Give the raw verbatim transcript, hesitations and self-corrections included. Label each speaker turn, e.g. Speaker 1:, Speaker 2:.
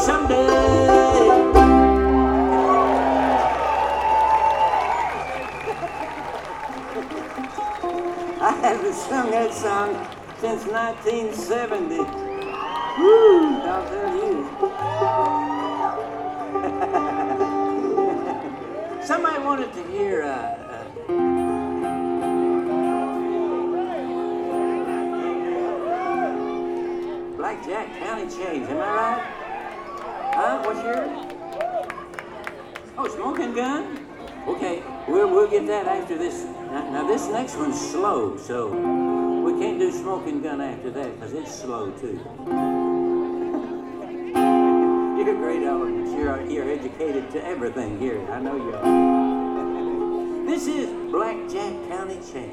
Speaker 1: someday. I haven't sung that song since nineteen seventy. Woo, I'll tell you. Somebody wanted to hear uh, uh, Black Jack County Change, am I right? Huh? What's yours? Oh, Smoking Gun? Okay, we'll, we'll get that after this. Now, now this next one's slow, so we can't do Smoking Gun after that because it's slow too. You're great, Ellen. You're, you're educated to everything here. I know you are. This is Black Jack County Change.